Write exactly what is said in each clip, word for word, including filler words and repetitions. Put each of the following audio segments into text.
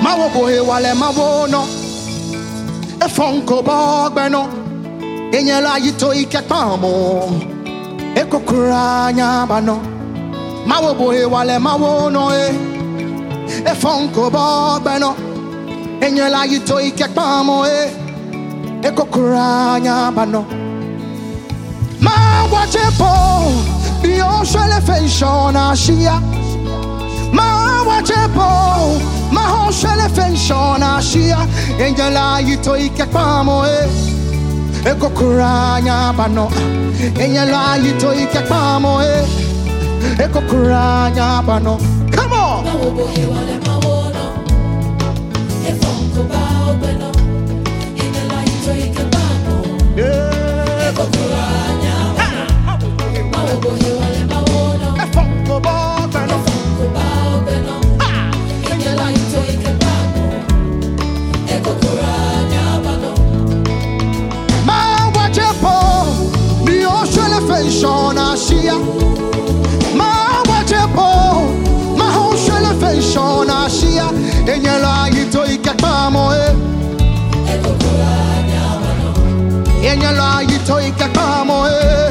Mawo bohe wale mawo no. E fonko bogbe no. Enyela yito ike pamo. E kokura nyaba no. Mawo bohe wale mawo no e. E fonko bogbe no. Enyela yito ike pamo e. E kokura nyaba no. Ma wachepo. Dio shele fenshona shia. Ma wachepo. Ma ho shele fenshona shia. Enyela yito ike pamo e. E kokura nyaba no. Enyela yito ike pamo e. E kokura nyaba no. Come on. Shona shia, ma wachepo, ma ho shele fe shona shia, enyela yito ikakamo e, enyela yito ikakamo e,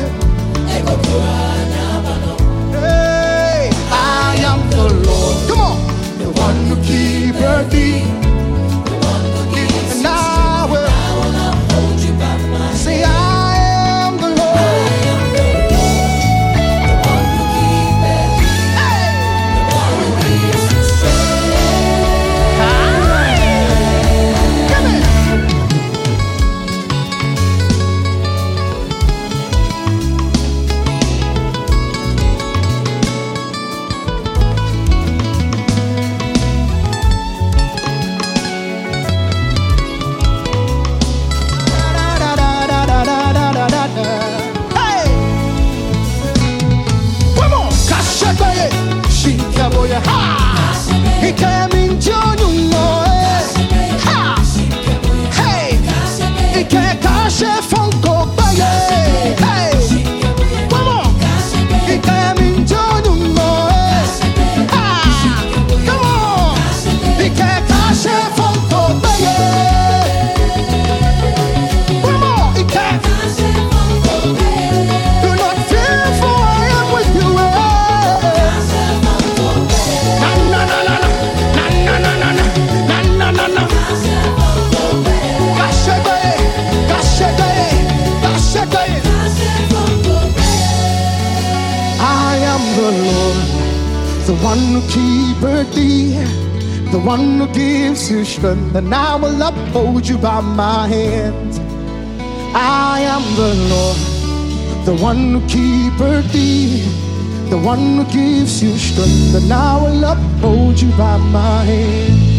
hey, I am the Lord, come on, the one who keepeth thee, and I will hold you by my hand. Say I. He came in June, ha! Hey! He can't cash it from Copaye. Hey! Come on! He came in June, ha! Come on! He can't cash it from Copaye. Come on! He can't. Do not fear, for I am with you. I am the Lord, the one who keepeth thee, the one who gives you strength, and I will uphold you by my hand. I am the Lord, the one who keepeth thee, the one who gives you strength, and I will uphold you by my hand.